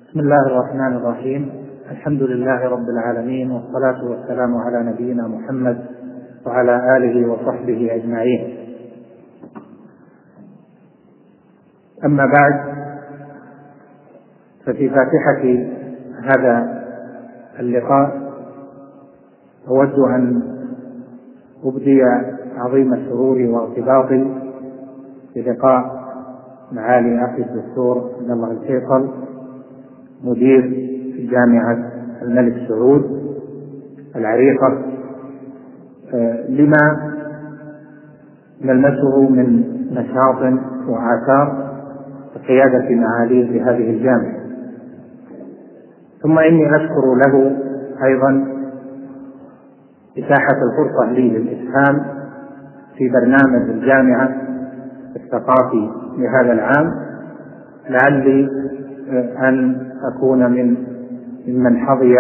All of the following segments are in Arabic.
بسم الله الرحمن الرحيم. الحمد لله رب العالمين، والصلاة والسلام على نبينا محمد وعلى آله وصحبه أجمعين. أما بعد، ففي فاتحة هذا اللقاء أود أن أبدي عظيم السرور وارتباطي بلقاء معالي أخي الدكتور عبد الله الفيصل، مدير جامعة الملك سعود العريقة، لما نلمسه من نشاط وآثار قيادة معاليه بهذه الجامعة. ثم إني أشكر له أيضا إتاحة الفرصة لي للإسهام في برنامج الجامعة الثقافي لهذا العام، لعلي أن أكون ممن حظي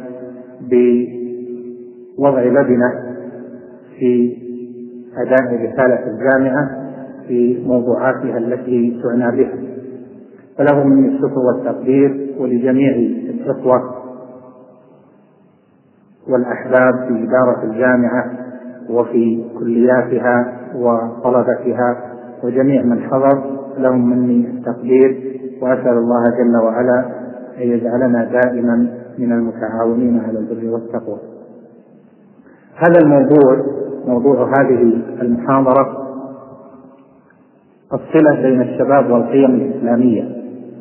بوضع لبنة في أداء رسالة الجامعة في موضوعاتها التي تعنى بها. فله مني الشكر والتقدير، ولجميع الإخوة والأحباب في إدارة الجامعة وفي كلياتها وطلبتها وجميع من حضر، لهم مني التقدير، وأسأل الله جل وعلا أن يجعلنا دائما من المتعاونين على البر والتقوى. هذا موضوع هذه المحاضرة الصلة بين الشباب والقيم الإسلامية،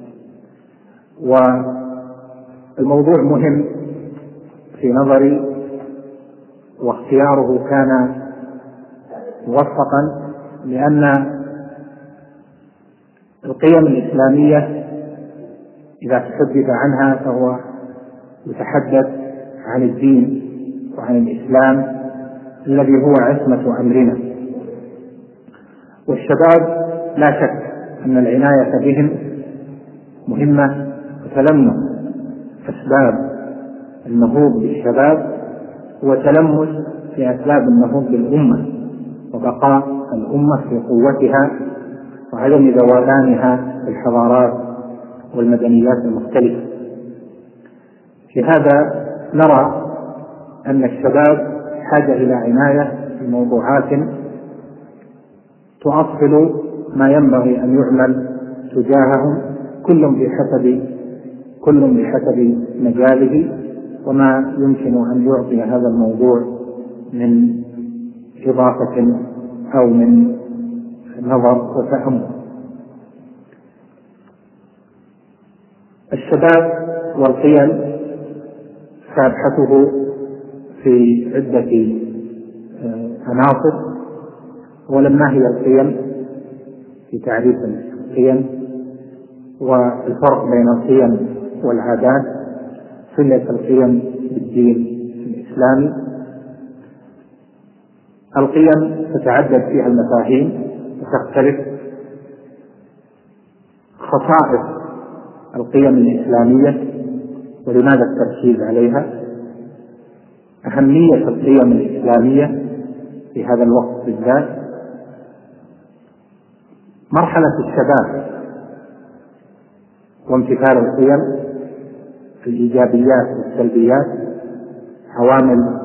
والموضوع مهم في نظري، واختياره كان موفقا، لأن القيم الإسلامية إذا تحدث عنها فهو يتحدث عن الدين وعن الإسلام الذي هو عصمة أمرنا. والشباب لا شك أن العناية بهم مهمة، وتلمس أسباب النهوض بالشباب هو تلمس في أسباب النهوض بالأمة وبقاء الأمة في قوتها وعدم ذوبانها في الحضارات والمدنيات المختلفة. في هذا نرى أن الشباب حاجة إلى عناية في موضوعات تؤصل ما ينبغي أن يعمل تجاههم، كل بحسب مجاله وما يمكن أن يعطي هذا الموضوع من إضافة أو من نظر وتأمل. الشباب والقيم سابحته في عدة عناصر. ولما هي القيم في تعريف القيم والفرق بين القيم والعادات، صلة القيم بالدين الإسلامي. القيم تتعدد فيها المفاهيم وتختلف. خصائص القيم الإسلامية ولماذا التركيز عليها، أهمية القيم الإسلامية في هذا الوقت بالذات، مرحلة الشباب وامتثال القيم، الإيجابيات والسلبيات، عوامل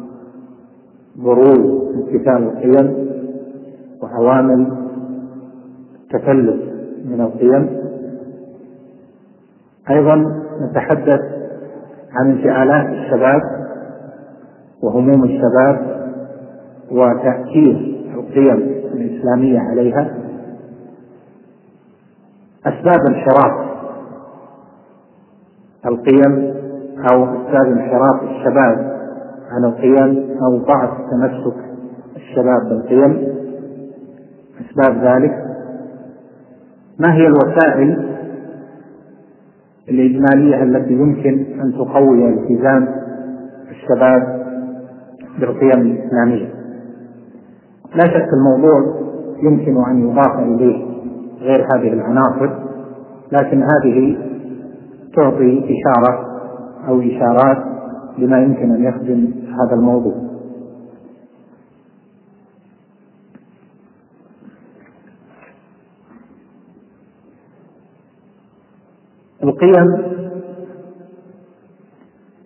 بروز امتثال القيم وعوامل التفلت من القيم. أيضا نتحدث عن انفعالات الشباب وهموم الشباب وتأثير القيم الإسلامية عليها، أسباب انحراف القيم أو أسباب انحراف الشباب عن القيم أو ضعف تمسك الشباب بالقيم، أسباب ذلك. ما هي الوسائل الإجمالية التي يمكن أن تقوي التزام الشباب بالقيم الإسلامية؟ لا شك الموضوع يمكن أن يضاف إليه غير هذه العناصر، لكن هذه تعطي إشارة أو إشارات لما يمكن أن يخدم هذا الموضوع. القيم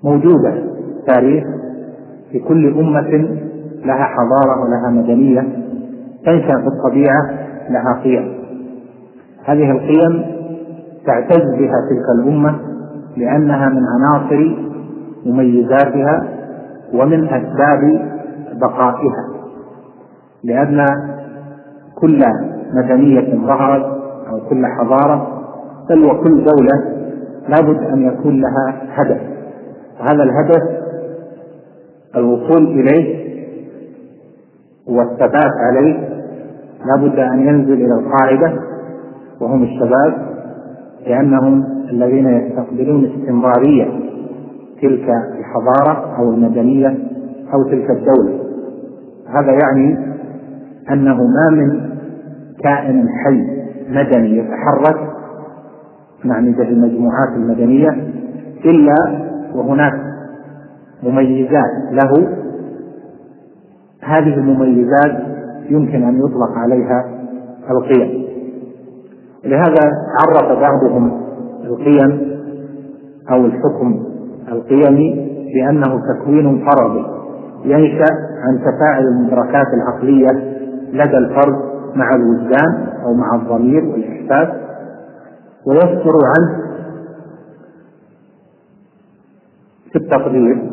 موجودة تاريخ في كل أمة لها حضارة ولها مدنية تنشأ في الطبيعة لها قيم. هذه القيم تعتز بها تلك الأمة لأنها من عناصر مميزاتها ومن أسباب بقائها، لأن كل مدنية ظهرت أو كل حضارة بل وكل دولة لابد أن يكون لها هدف، وهذا الهدف الوصول إليه والثبات عليه لابد أن ينزل إلى القاعدة وهم الشباب، لأنهم الذين يستقبلون استمرارية تلك الحضارة أو المدنية أو تلك الدولة. هذا يعني أنه ما من كائن حي مدني يتحرك مع المجموعات المدنية إلا وهناك مميزات له، هذه المميزات يمكن أن يطلق عليها القيم. لهذا عرف بعضهم القيم أو الحكم القيمي بأنه تكوين فرضي ينشأ عن تفاعل المدركات العقلية لدى الفرد مع الوجدان أو مع الضمير والإحساس، ويصدر عنه في التقدير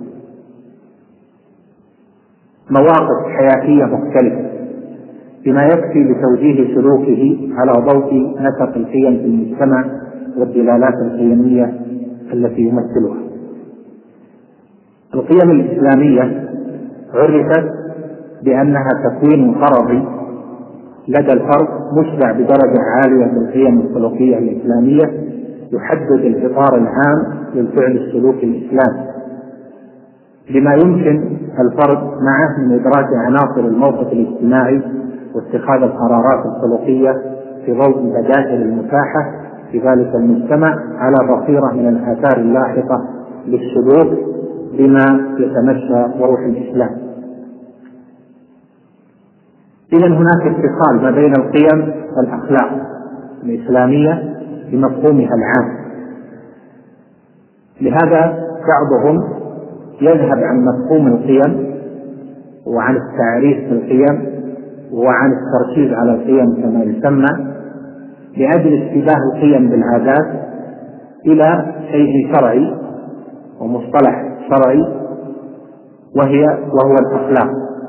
مواقف حياتية مختلفة بما يكفي لتوجيه سلوكه على ضوء نسق القيم في المجتمع والدلالات القيمية التي يمثلها. القيم الإسلامية عرفت بأنها تكوين فرضي لدى الفرد مشبع بدرجة عالية من القيم السلوكية الإسلامية يحدد الإطار العام للفعل السلوكي الإسلامي بما يمكن الفرد معه من إدراك عناصر الموقف الاجتماعي واتخاذ القرارات السلوكية في ضوء البدائل المتاحة في ذلك المجتمع على بصيرة من الآثار اللاحقة للسلوك بما يتمشى وروح الإسلام. إذن هناك اتصال ما بين القيم والأخلاق الإسلامية بمفهومها العام. لهذا بعضهم يذهب عن مفهوم القيم وعن التعريف بالقيم وعن التركيز على القيم كما يسمى لأجل اشتباه القيم بالعادات إلى شيء شرعي ومصطلح شرعي وهو الأخلاق،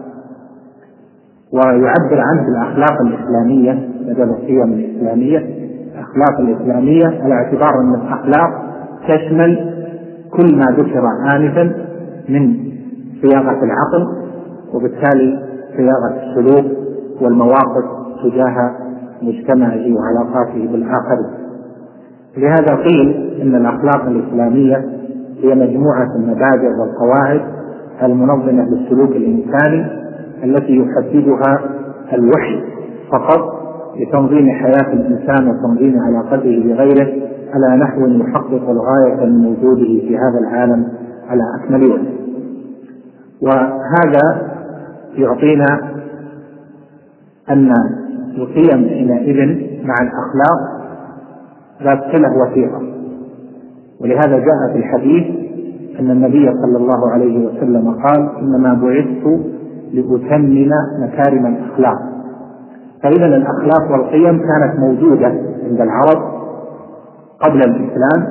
ويعبر عنه الأخلاق الإسلامية بدل القيم الإسلامية. الأخلاق الإسلامية على اعتبار أن الأخلاق تشمل كل ما ذكر آنفا من صياغة العقل وبالتالي صياغة السلوك والمواقف تجاه مجتمعه وعلاقاته بالآخرين. لهذا قيل إن الأخلاق الإسلامية هي مجموعة المبادئ والقواعد المنظمة للسلوك الإنساني التي يحددها الوحي فقط لتنظيم حياة الإنسان وتنظيم علاقته بغيره على نحو يحقق الغاية من وجوده في هذا العالم على أكمل وجه. وهذا يعطينا أن القيم حينئذ مع الأخلاق ذات صلة وثيقة. ولهذا جاء في الحديث أن النبي صلى الله عليه وسلم قال: إنما بعثت لأتمم مكارم الأخلاق. فإذا الأخلاق والقيم كانت موجودة عند العرب قبل الإسلام،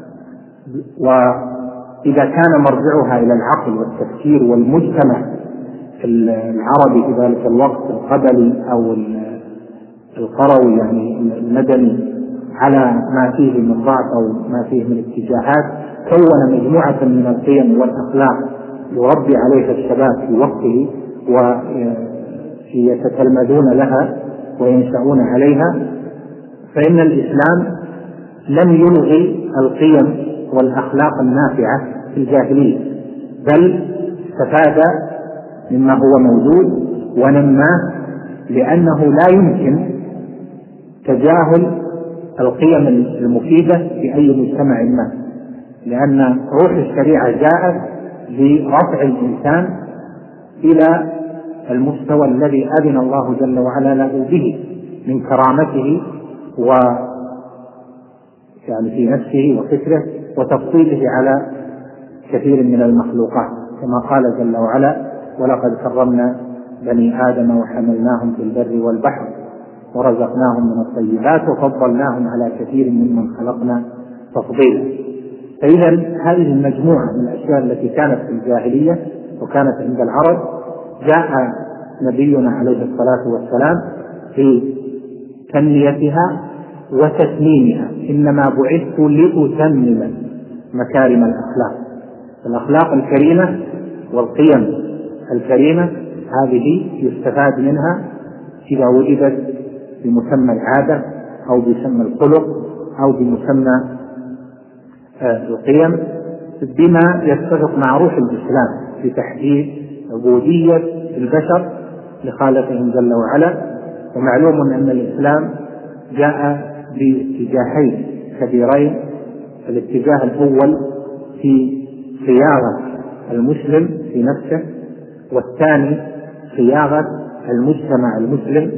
وإذا كان مرجعها إلى العقل والتفكير والمجتمع العربي في ذلك الوقت القبلي أو القروي يعني المدني على ما فيه من ضعف أو ما فيه من اتجاهات، كون مجموعة من القيم والأخلاق يربي عليها الشباب في وقته ويتتلمذون لها وينشأون عليها. فإن الإسلام لم يلغي القيم والأخلاق النافعة في الجاهلية، بل استفاد مما هو موجود ونماه، لأنه لا يمكن تجاهل القيم المفيدة في أي مجتمع ما، لأن روح الشريعة جاءت لرفع الإنسان إلى المستوى الذي أذن الله جل وعلا له به من كرامته يعني في نفسه وفكره وتفصيله على كثير من المخلوقات، كما قال جل وعلا: ولقد كرمنا بني آدم وحملناهم في البر والبحر ورزقناهم من الطيبات وفضلناهم على كثير ممن خلقنا تفضيلا. فإذا هذه المجموعة من الأشياء التي كانت في الجاهلية وكانت عند العرب جاء نبينا عليه الصلاة والسلام في تنميتها وتتميمها. إنما بعثت لأتمم مكارم الأخلاق. الأخلاق الكريمة والقيم الكريمة هذه يستفاد منها إذا وجدت بمسمى العادة أو بمسمى الخلق أو بمسمى القيم، بما يتفق مع روح الإسلام في تحديد عبودية البشر لخالقهم جل وعلا. ومعلوم أن الإسلام جاء باتجاهين كبيرين: الاتجاه الأول في صياغة المسلم في نفسه، والثاني صياغة المجتمع المسلم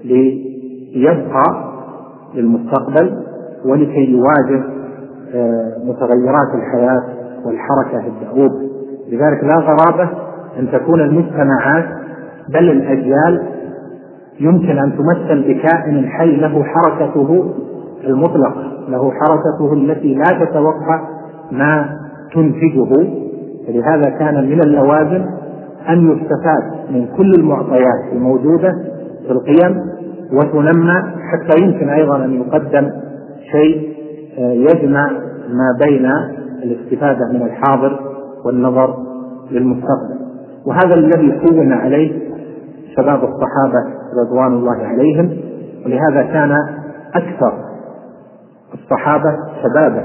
ليبقى للمستقبل ولكي يواجه متغيرات الحياة والحركة الدؤوب. لذلك لا غرابة أن تكون المجتمعات بل الأجيال يمكن أن تمثل بكائن حي له حركته المطلقة، له حركته التي لا تتوقع ما تنتجه. فلهذا كان من اللوازم أن يستفاد من كل المعطيات الموجودة في القيم وتنمى، حتى يمكن أيضا أن يقدم شيء يجمع ما بين الاستفادة من الحاضر والنظر للمستقبل. وهذا الذي كون عليه شباب الصحابة رضوان الله عليهم، ولهذا كان أكثر الصحابة شبابا،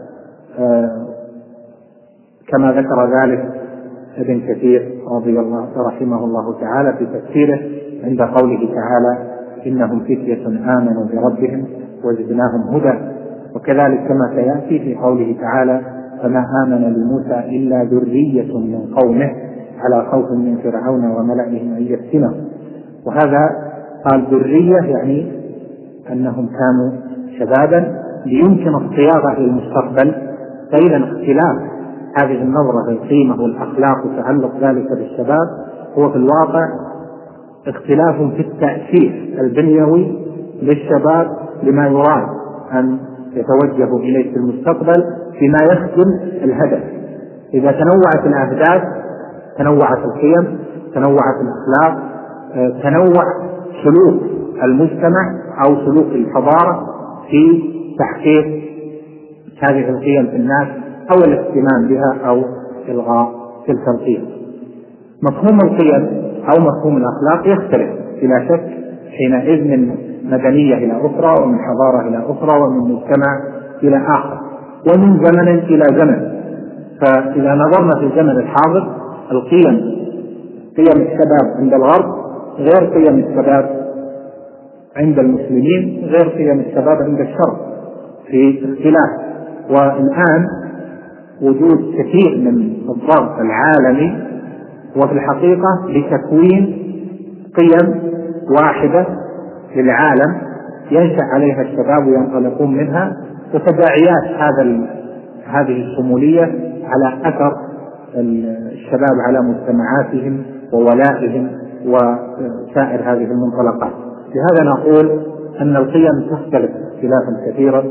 كما ذكر ذلك ابن كثير رحمه الله تعالى في تفسيره عند قوله تعالى: إنهم فتية آمنوا بربهم وزدناهم هدى. وكذلك كما سيأتي في قوله تعالى: فما آمن لموسى إلا ذرية من قومه على خوف من فرعون وملئهم أن يفتنوا. وهذا قال ذرية يعني أنهم كانوا شبابا ليمكن الصياغة للمستقبل. فإذا اختلاف هذه النظرة للقيمة والأخلاق وتعلق ذلك بالشباب هو في الواقع اختلاف في التأسيس البنيوي للشباب لما يراد أن يتوجه إليه في المستقبل فيما يخدم الهدف. إذا تنوعت الأهداف تنوعت القيم، تنوعت الأخلاق، تنوع سلوك المجتمع أو سلوك الحضارة في تحقيق هذه القيم في الناس أو الاهتمام بها أو إلغاء تلك القيم. مفهوم القيم أو مفهوم الأخلاق يختلف بلا شك حينئذ من مدنية إلى أخرى، ومن حضارة إلى أخرى، ومن مجتمع إلى آخر، ومن زمن إلى زمن. فإذا نظرنا في الزمن الحاضر القيم، قيم الشباب عند الغرب غير قيم الشباب عند المسلمين، غير قيم الشباب عند الشرق، في اختلاف. والآن وجود كثير من الضغط العالمي وفي الحقيقة لتكوين قيم واحدة للعالم ينشأ عليها الشباب وينطلقون منها، وتداعيات هذه الشمولية على أثر الشباب على مجتمعاتهم وولائهم وسائر هذه المنطلقات. لهذا نقول أن القيم تختلف اختلافا كثيرا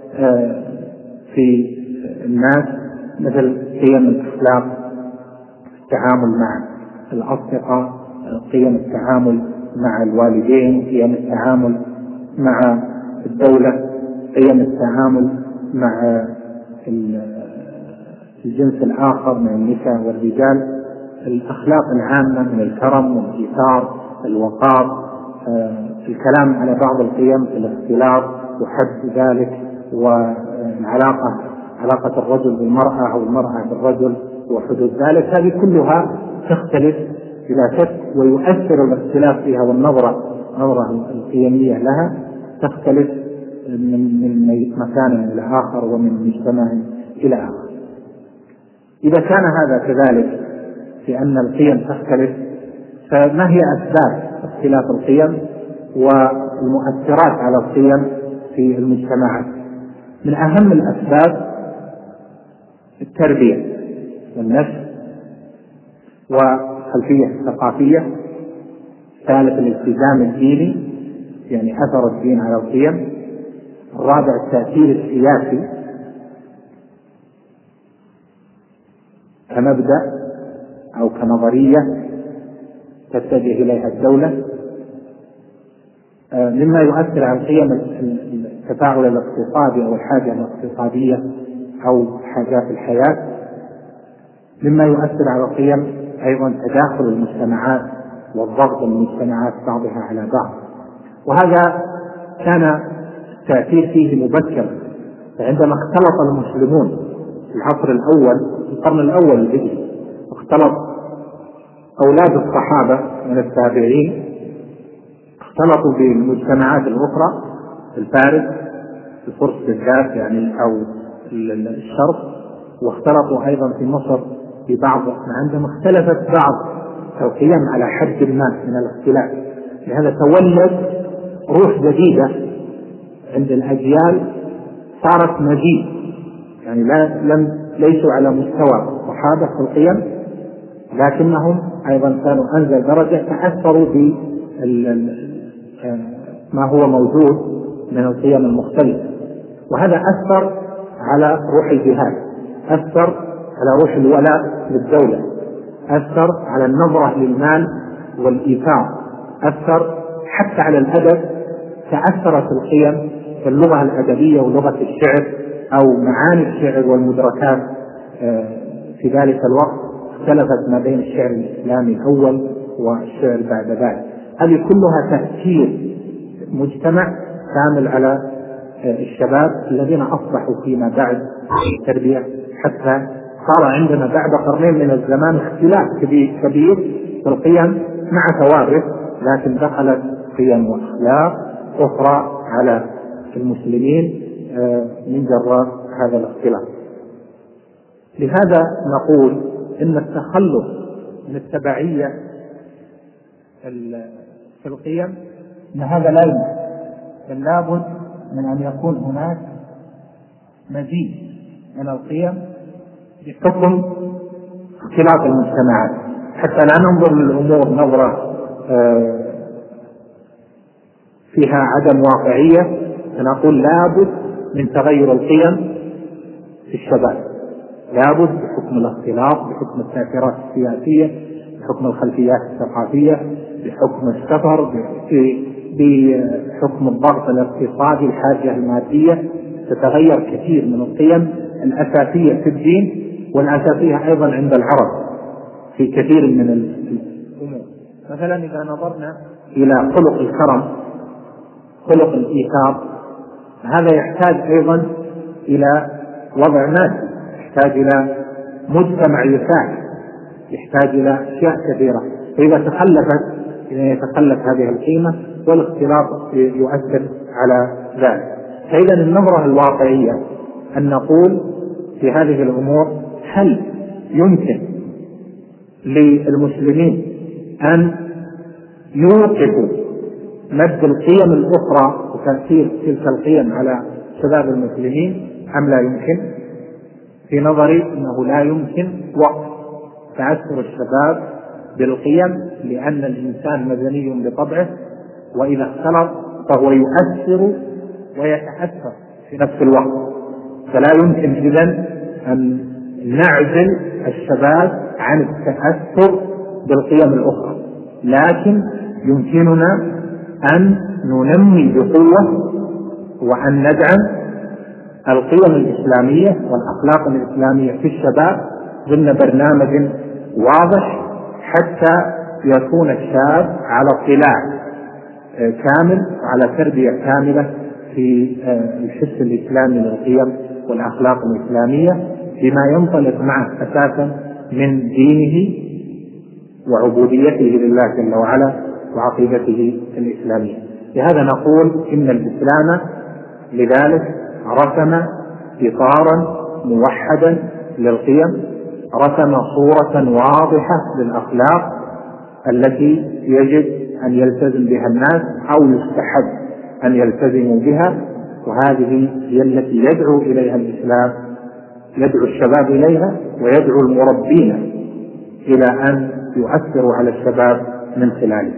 في الناس، مثل قيم الأخلاق، التعامل مع الأصدقاء، قيم التعامل مع الوالدين، قيم التعامل مع الدولة، قيم التعامل مع الجنس الآخر من النساء والرجال، الأخلاق العامة من الكرم والإيثار، الوقار، الكلام على بعض القيم، الاختلاط وحد ذلك، علاقة الرجل بالمرأة أو المرأة بالرجل وحدود ذلك. هذه كلها تختلف بلا شك، ويؤثر الاختلاف فيها والنظرة القيمية لها تختلف من مكان إلى آخر ومن مجتمع إلى آخر. إذا كان هذا كذلك في أن القيم تختلف، فما هي أسباب اختلاف القيم والمؤثرات على القيم في المجتمعات؟ من أهم الأسباب التربية. والنشر، وخلفية ثقافية. ثالث الالتزام الديني، يعني أثر الدين على القيم. الرابع التأثير السياسي كمبدأ أو كنظرية تتجه إليها الدولة. مما يؤثر على القيم التفاعل الاقتصادي أو الحاجة الاقتصادية أو حاجات الحياة. مما يؤثر على القيم أيضا تداخل المجتمعات والضغط المجتمعات بعضها على بعض، وهذا كان التأثير فيه مبكرا. فعندما اختلط المسلمون في العصر الأول، في القرن الأول الهجري، اختلط أولاد الصحابة من التابعين، اختلطوا بالمجتمعات الأخرى في الفارس، في الفرس بالذات يعني أو الشرق، واختلطوا أيضا في مصر في بعض. عندما اختلفت بعض القيم على حد ما من الاختلاف، لهذا تولد روح جديدة عند الأجيال صارت مزيد، يعني ليسوا على مستوى الصحابة في القيم، لكنهم أيضا كانوا أنزل درجة، تأثروا ما هو موجود من القيم المختلفة. وهذا أثر على روح الجهاد، أثر على روح الولاء للدولة، أثر على النظرة للمال والإيثار، أثر حتى على الأدب. تأثرت القيم في اللغة الأدبية ولغة الشعر أو معاني الشعر والمدركات في ذلك الوقت اختلفت ما بين الشعر الإسلامي الأول والشعر بعد ذلك. هذه كلها تأثير مجتمع كامل على الشباب الذين أصبحوا فيما بعد التربية، حتى صار عندنا بعد قرنين من الزمان اختلاف كبير في القيم مع توارث، لكن دخلت قيم وأخلاق أخرى على المسلمين من جراء هذا الاختلاف. لهذا نقول إن التخلص من التبعية في القيم إن هذا لا يمكن، بل لابد من أن يكون هناك مزيد من القيم بحكم اختلاف المجتمعات، حتى لا ننظر للأمور نظرة فيها عدم واقعية. فنقول لابد من تغير القيم في الشباب، لابد بحكم الاختلاط، بحكم التأثيرات السياسية، بحكم الخلفيات الثقافية، بحكم السفر، بحكم الضغط الاقتصادي، الحاجة المادية. تتغير كثير من القيم الأساسية في الدين والأساسية أيضا عند العرب في كثير من الأمور. مثلا إذا نظرنا إلى خلق الكرم، خلق الإيثار، هذا يحتاج أيضا إلى وضع ناس، يحتاج إلى مجتمع يساعد، يحتاج إلى أشياء كثيرة. فإذا يتخلف هذه القيمة والاختلاط يؤثر على ذلك. فإذا النظرة الواقعية أن نقول في هذه الأمور هل يمكن للمسلمين أن يوقفوا مد القيم الأخرى وتأثير تلك القيم على شباب المسلمين أم لا يمكن؟ في نظري أنه لا يمكن وقف تأثر الشباب بالقيم، لأن الإنسان مدني بطبعه، وإذا اختلط فهو يؤثر ويتأثر في نفس الوقت. فلا يمكن إذن أن نعزل الشباب عن التأثر بالقيم الأخرى، لكن يمكننا أن ننمي بقوة وأن ندعم القيم الإسلامية والأخلاق الإسلامية في الشباب ضمن برنامج واضح، حتى يكون الشاب على اطلاع كامل وعلى تربية كاملة في الحس الإسلامي للقيم والأخلاق الإسلامية بما ينطلق معه أساسا من دينه وعبوديته لله جل وعلا وعقيدته الإسلامية. لهذا نقول إن الإسلام لذلك رسم إطارا موحدا للقيم، رسم صورة واضحة للأخلاق التي يجب أن يلتزم بها الناس أو يستحب أن يلتزموا بها، وهذه هي التي يدعو إليها الإسلام، يدعو الشباب إليها ويدعو المربين إلى أن يؤثروا على الشباب من خلاله.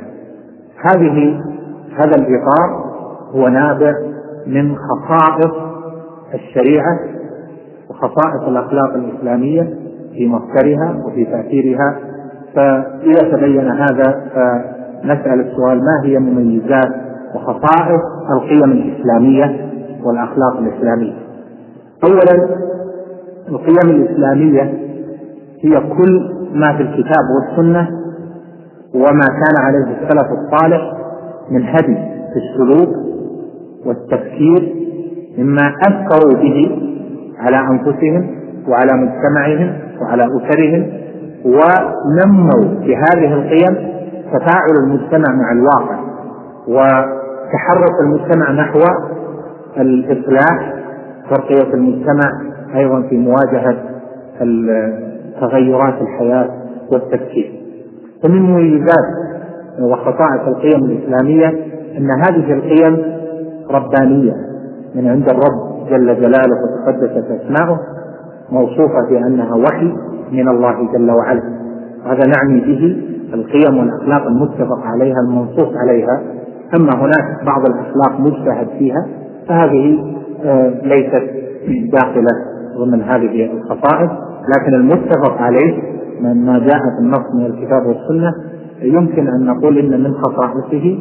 هذا الإطار هو نابع من خصائص الشريعة وخصائص الأخلاق الإسلامية في مصدرها وفي تأثيرها. فإذا تبين هذا فنسأل السؤال: ما هي مميزات وخصائص القيم الإسلامية والأخلاق الإسلامية؟ أولا، القيم الإسلامية هي كل ما في الكتاب والسنة وما كان عليه السلف الصالح من هدي في السلوك والتفكير مما أثروا به على أنفسهم وعلى مجتمعهم وعلى أسرهم، ونموا بهذه القيم تفاعل المجتمع مع الواقع وتحرك المجتمع نحو الإصلاح، ترقية المجتمع أيضا في مواجهة تغيرات الحياة والتفكير. ومن مميزات وخصائص القيم الإسلامية أن هذه القيم ربانية من عند الرب جل جلاله وتقدست أسماؤه، موصوفة بأنها وحي من الله جل وعلا. هذا نعني به القيم والأخلاق المتفق عليها المنصوص عليها. أما هناك بعض الأخلاق مجتهد فيها فهذه ليست داخلة ضمن هذه الخصائص، لكن المتفق عليه ما جاء في النص من الكتاب والسنة يمكن أن نقول إن من خصائصه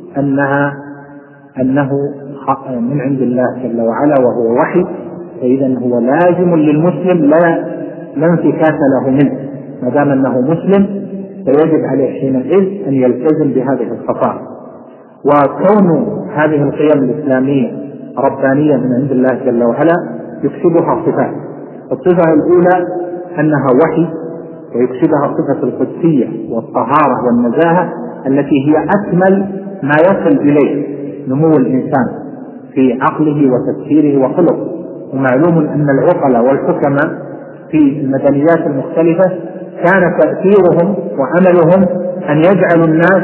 أنه من عند الله جل وعلا وهو وحي، فإذا هو لازم للمسلم لا انفكاك له منه. ما دام أنه مسلم فيجب عليه حينئذ أن يلتزم بهذه الخصائص. وكون هذه القيم الإسلامية ربانية من عند الله جل وعلا يكسبها صفات. الصفة الأولى أنها وحي، ويكسبها صفة القدسية والطهارة والنزاهة التي هي أكمل ما يصل إليه نمو الإنسان في عقله وتفكيره وخلقه. ومعلوم أن العقلاء والحكماء في المدنيات المختلفة كان تأثيرهم وعملهم أن يجعلوا الناس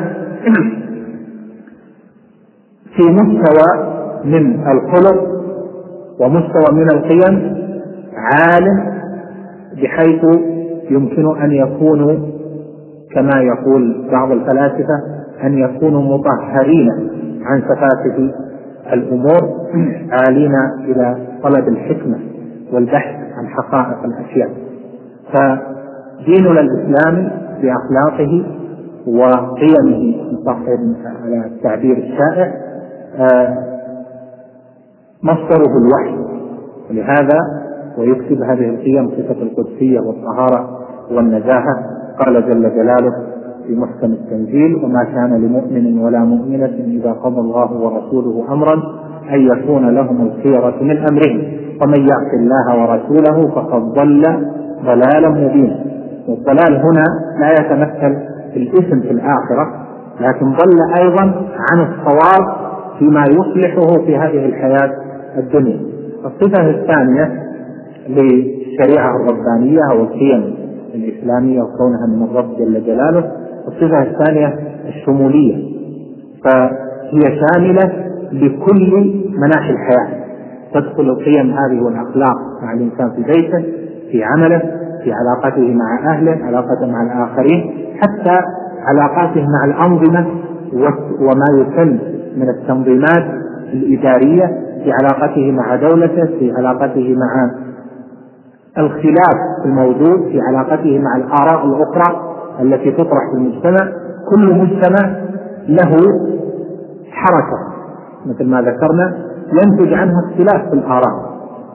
في مستوى من الخلق ومستوى من القيم عالٍ، بحيث يمكن أن يكونوا كما يقول بعض الفلاسفة أن يكونوا مطهرين عن سفاسف الأمور، عالين إلى طلب الحكمة والبحث عن حقائق الأشياء. فديننا الإسلامي بأخلاقه وقيمه على التعبير الشائع مصدره الوحي، ولهذا ويكسب هذه القيم صفة القدسية والطهارة والنزاهة. قال جل جلاله في محكم التنزيل: وما كان لمؤمن ولا مؤمنة إذا قضى الله ورسوله أمرا أن يكون لهم الخيرة من أمرهم ومن يعص الله ورسوله فقد ضل ضلالا مبينا. والضلال هنا لا يتمثل في الإثم في الآخرة، لكن ضل أيضا عن الصواب فيما يصلحه في هذه الحياة الدنيا. الصفة الثانية للشريعة الربانية والقيم الإسلامية وكونها من الرب جل جلاله، الصفة الثانية الشمولية، فهي شاملة لكل مناحي الحياة. تدخل القيم هذه والأخلاق مع الإنسان في بيته، في عمله، في علاقته مع أهله، علاقته مع الآخرين، حتى علاقاته مع الأنظمة وما يسن من التنظيمات الإدارية، في علاقته مع دولته، في علاقته مع الخلاف الموجود، في علاقته مع الآراء الأخرى التي تطرح في المجتمع. كل مجتمع له حركة مثل ما ذكرنا ينتج عنها اختلاف في الآراء.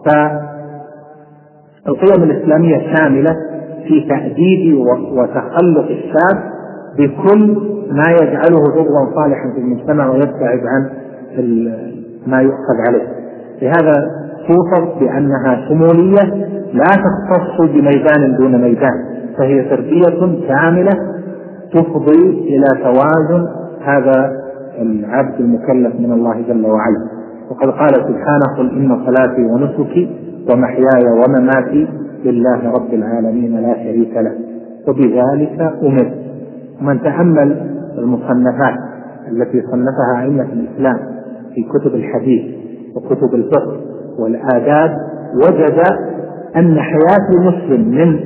فالقيم الإسلامية شاملة في تأديب وتخلق الشاب بكل ما يجعله عضوا صالحا في المجتمع ويبتعد عن ما يؤخذ عليه. لهذا توصف بأنها شمولية لا تختص بميدان دون ميدان، فهي تربية كاملة تفضي إلى توازن هذا العبد المكلف من الله جل وعلا. وقد قال سبحانه: قل إن صلاتي ونسكي ومحياي ومماتي لله رب العالمين لا شريك له وبذلك أمرت. ومن تأمل المصنفات التي صنفها أئمة الإسلام في كتب الحديث وكتب الفقه والآداب وجد أن حياة المسلم من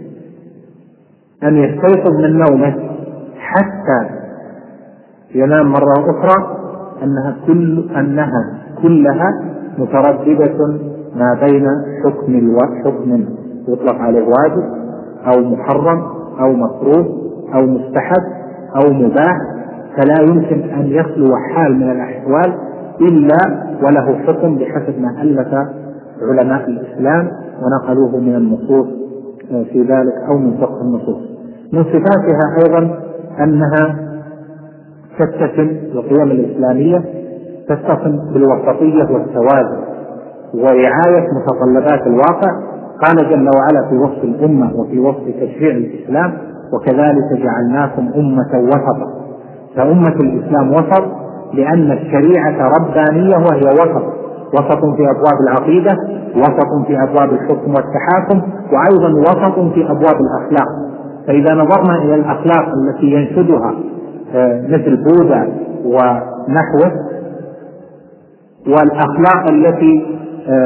أن يستيقظ من نومه حتى ينام مرة أخرى أنها كلها مترددة ما بين حكم يطلق عليه واجب أو محرم أو مكروه أو مستحب أو مباح، فلا يمكن أن يخلو حال من الأحوال إلا وله حكم بحسب ما ألف علماء الإسلام ونقلوه من النصوص في ذلك أو من فقه النصوص. من صفاتها أيضا أنها تتصل بالقيم الإسلامية، تتصل بالوسطية والتوازن ورعاية متطلبات الواقع. قال جل وعلا في وصف الأمة وفي وصف تشريع الإسلام: وكذلك جعلناكم أمة وسطا. فأمة الإسلام وسط لأن الشريعة ربانية وهي وسط في أبواب العقيدة، وسط في أبواب الحكم والتحاكم، وأيضا وسط في أبواب الأخلاق. فإذا نظرنا إلى الأخلاق التي ينشدها مثل بوذا ونحوه والأخلاق التي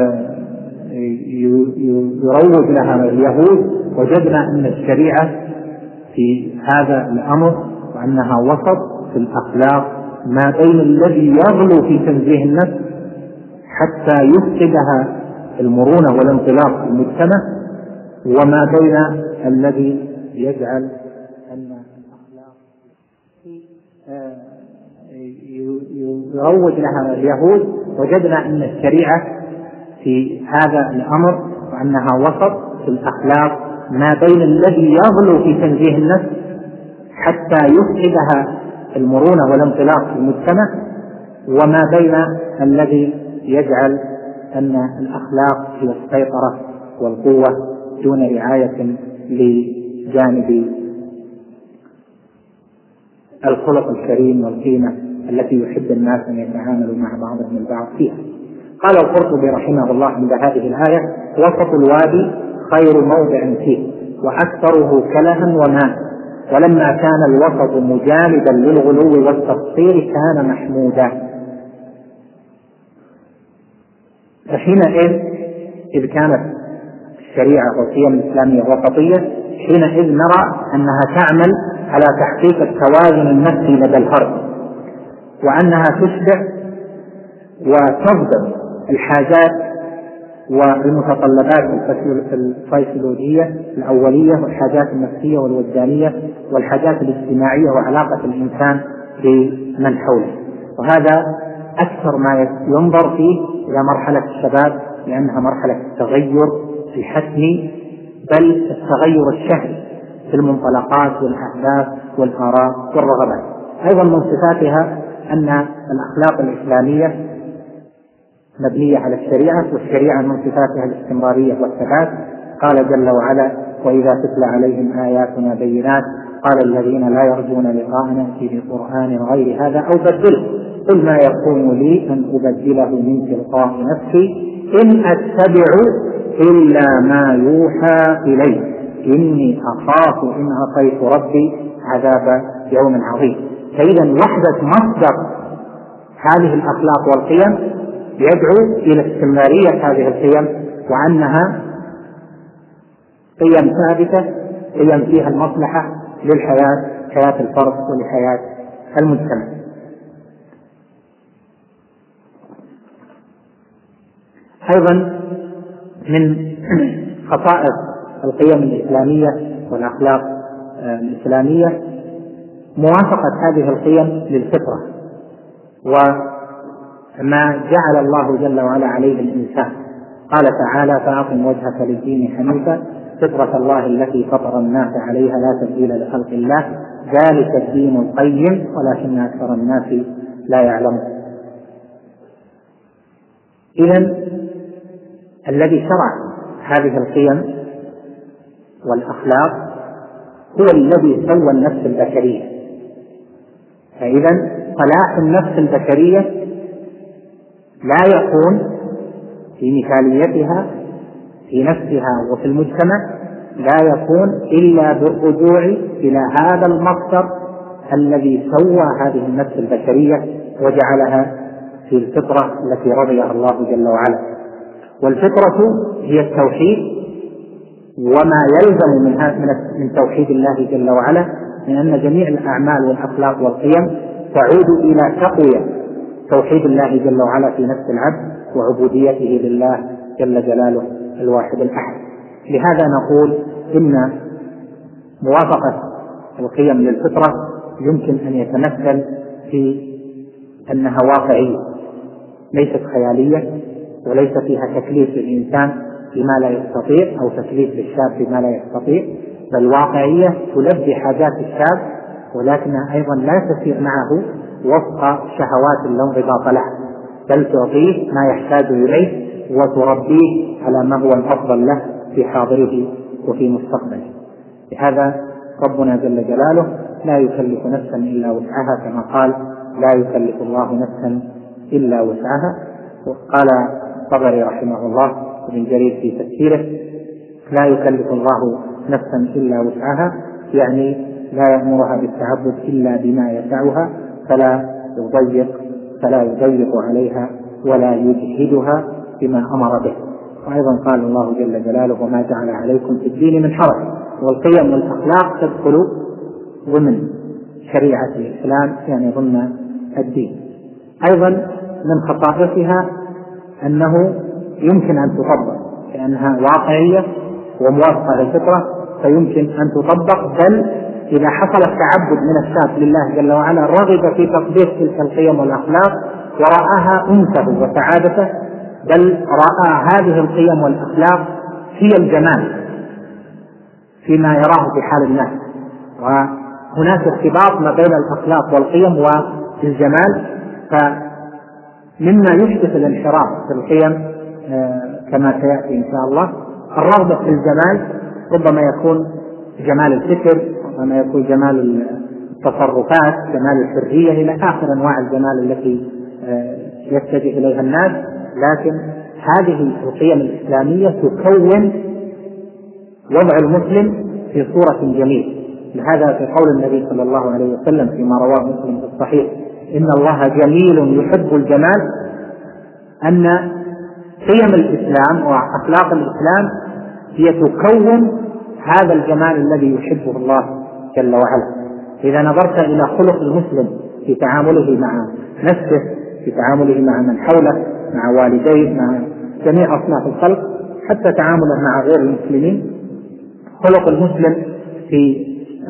يروج لها اليهود، وجدنا أن الشريعة في هذا الأمر وأنها وسط في الأخلاق ما بين الذي يغلو في تنزيه النفس حتى يفقدها المرونة والانطلاق في المجتمع، وما بين الذي يجعل أن الأخلاق يروج لها اليهود. وجدنا أن الشريعة في هذا الأمر وأنها وسط في الأخلاق ما بين الذي يغلو في تنزيه النفس حتى يفقدها المرونة والانطلاق في المجتمع، وما بين الذي يجعل أن الأخلاق هي السيطرة والقوة دون رعاية لجانب الخلق الكريم والقيمة التي يحب الناس أن يتعاملوا مع بعضهم البعض فيها. قال القرطبي رحمه الله عند هذه الآية: وسط الوادي خير موضع فيه وأكثره كلها وماء، ولما كان الوسط مجانبا للغلو والتقصير كان محمودا. فحينئذ إذ كانت الشريعة والقيم الإسلامية وسطية، حينئذ نرى أنها تعمل على تحقيق التوازن النفسي لدى الفرد، وأنها تشبع وتضبط الحاجات والمتطلبات الفسيولوجية الأولية والحاجات النفسية والوجدانية والحاجات الاجتماعية وعلاقة الإنسان بمن حوله. وهذا أكثر ما ينظر فيه إلى مرحلة الشباب، لأنها مرحلة التغير الحتمي، بل التغير الشهري في المنطلقات والأهداف والآراء والرغبات. أيضا من صفاتها أن الأخلاق الإسلامية مبنية على الشريعة، والشريعة من صفاتها الاستمرارية والثبات. قال جل وعلا: وإذا تتلى عليهم آياتنا بينات قال الذين لا يرجون لقاءنا ائت بقرآن غير هذا أو بدله قل ما يكون لي أن أبدله من تلقاء نفسي إن أتبع إلا ما يوحى إلي إني أخاف إن عصيت ربي عذاب يوم عظيم. فإذا وحدة مصدر هذه الأخلاق والقيم يدعو إلى استمرارية هذه القيم، وأنها قيم ثابتة، قيم فيها المصلحة للحياة، حياة الفرد ولحياة المجتمع. أيضا من خصائص القيم الإسلامية والأخلاق الإسلامية موافقة هذه القيم للفطرة وما جعل الله جل وعلا عليه الإنسان. قال تعالى: فأقم وجهك للدين حنيفا فطرة الله التي فطر الناس عليها لا تبديل لخلق الله ذلك الدين القيم ولكن أكثر الناس لا يعلمون. إذن الذي شرع هذه القيم والأخلاق هو الذي سوى النفس البشرية. فإذا صلاح النفس البشرية لا يكون في مثاليتها في نفسها وفي المجتمع، لا يكون إلا بالرجوع إلى هذا المصدر الذي سوى هذه النفس البشرية وجعلها في الفطرة التي رضيها الله جل وعلا. والفطرة هي التوحيد وما يلزم من توحيد الله جل وعلا، من أن جميع الأعمال والأخلاق والقيم تعود إلى تقوية توحيد الله جل وعلا في نفس العبد وعبوديته لله جل جلاله الواحد الأحد. لهذا نقول إن موافقة القيم للفطرة يمكن أن يتمثل في أنها واقعية ليست خيالية، وليس فيها تكليف للإنسان بما لا يستطيع أو تكليف للشاب بما لا يستطيع، بل واقعية تلبي حاجات الشاب، ولكنها أيضا لا تسير معه وفق شهوات لا انضباط لها، بل تعطيه ما يحتاج إليه وتربيه على ما هو الأفضل له في حاضره وفي مستقبله. لهذا ربنا جل جلاله لا يكلف نفسا إلا وسعها، كما قال لا يكلف الله نفسا إلا وسعها. وقال الطبري رحمه الله ابن جرير في تفسيره لا يكلف الله نفسا إلا وسعها، يعني لا يأمرها بالتعبد إلا بما يسعها، فلا يضيق عليها ولا يجهدها بما أمر به. وأيضا قال الله جل جلاله وما جعل عليكم في الدين من حرج. والقيم والأخلاق تدخل ضمن شريعة الإسلام، يعني ضمن الدين. أيضا من خصائصها أنه يمكن أن تطبق، لأنها واقعية وموافقة للفطرة، فيمكن أن تطبق، بل إذا حصل التعبد من الشاب لله جل وعلا رغب في تطبيق تلك القيم والأخلاق ورآها أنسه وسعادته، بل رأى هذه القيم والأخلاق هي الجمال فيما يراه في حال الناس. وهناك ارتباط ما بين الأخلاق والقيم والجمال، فمما يحدث الانحراف في القيم كما سيأتي إن شاء الله الرغبة في الجمال، ربما يكون جمال الفكر، ربما يكون جمال التصرفات، جمال الحرية، إلى آخر أنواع الجمال التي يتجه إليها الناس. لكن هذه القيم الإسلامية تكون وضع المسلم في صورة جميلة. لهذا في قول النبي صلى الله عليه وسلم فيما رواه مسلم في الصحيح إن الله جميل يحب الجمال، أن قيم الإسلام وأخلاق الإسلام هي تكون هذا الجمال الذي يحبه الله جل وعلا. إذا نظرت إلى خلق المسلم في تعامله مع نفسه، في تعامله مع من حوله، مع والديه، مع جميع أصناف الخلق، حتى تعامله مع غير المسلمين، خلق المسلم في